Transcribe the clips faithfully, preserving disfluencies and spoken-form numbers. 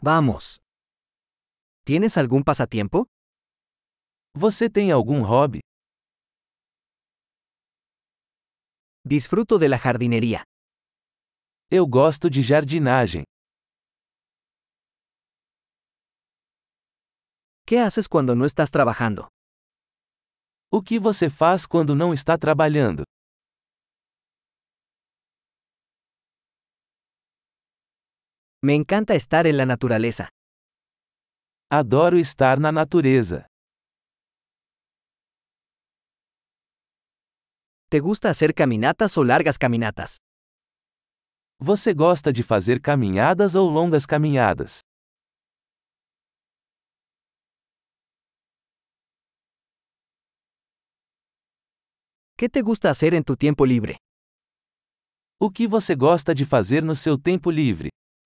Vamos. ¿Tienes algún pasatiempo? Você tem algum hobby? Disfruto de la jardinería. Eu gosto de jardinagem. ¿Qué haces cuando no estás trabajando? O que você faz quando não está trabalhando? Me encanta estar en la naturaleza. Adoro estar na natureza. ¿Te gusta hacer caminatas o largas caminatas? Você gosta de fazer caminhadas ou longas caminhadas? ¿Qué te gusta hacer en tu tiempo libre? O que você gosta de fazer no seu tempo livre?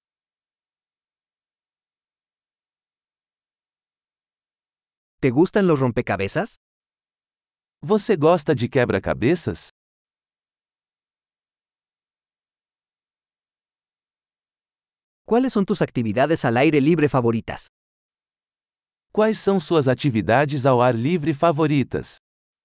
¿Te gustan los rompecabezas? Você gosta de quebra-cabeças? ¿Cuáles son tus actividades al aire libre favoritas? Quais são suas atividades ao ar livre favoritas?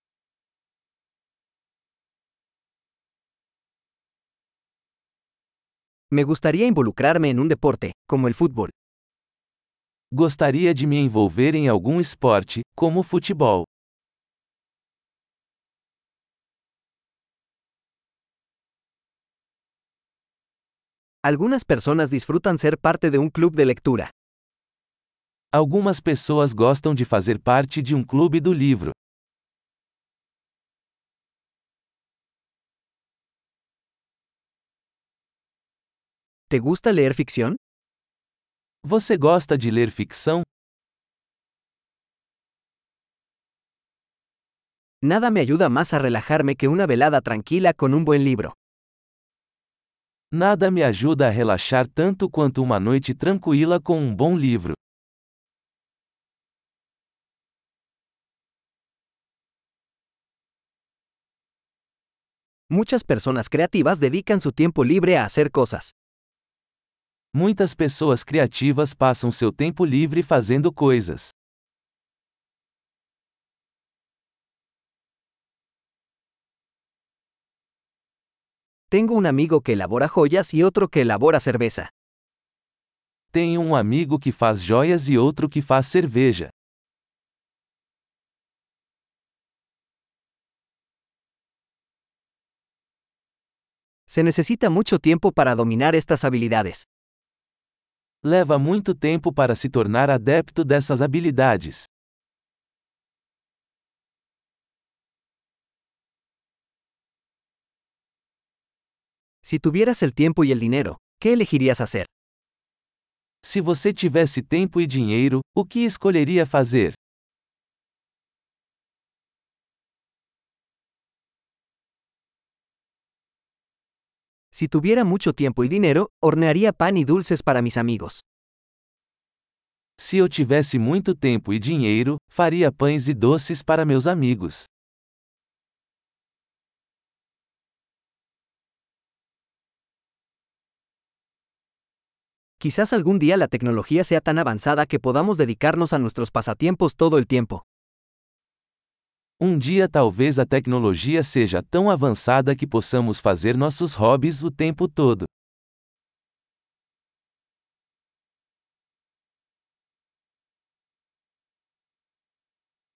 Me gustaría involucrarme en un deporte, como el fútbol. Gostaria de me envolver em algum esporte, como o futebol. Algunas personas disfrutan ser parte de un club de lectura. Algumas pessoas gostam de fazer parte de um clube do livro. ¿Te gusta leer ficción? Você gosta de ler ficção? Nada me ayuda más a relajarme que una velada tranquila con un buen libro. Nada me ajuda a relaxar tanto quanto uma noite tranquila com um bom livro. Muchas personas creativas dedican su tiempo libre a hacer cosas. Muitas pessoas criativas passam seu tempo livre fazendo coisas. Tengo un amigo que elabora joyas y otro que elabora cerveza. Tenho um amigo que faz joias e outro que faz cerveja. Se necesita mucho tiempo para dominar estas habilidades. Leva muito tempo para se tornar adepto dessas habilidades. Si tuvieras el tiempo y el dinero, ¿qué elegirías hacer? Se você tivesse tempo e dinheiro, o que escolheria fazer? Si tuviera mucho tiempo y dinero, hornearía pan y dulces para mis amigos. Se eu tivesse muito tempo e dinheiro, faria pães e doces para meus amigos. Quizás algún día la tecnología sea tan avanzada que podamos dedicarnos a nuestros pasatiempos todo el tiempo. Um dia talvez a tecnologia seja tão avançada que possamos fazer nossos hobbies o tempo todo.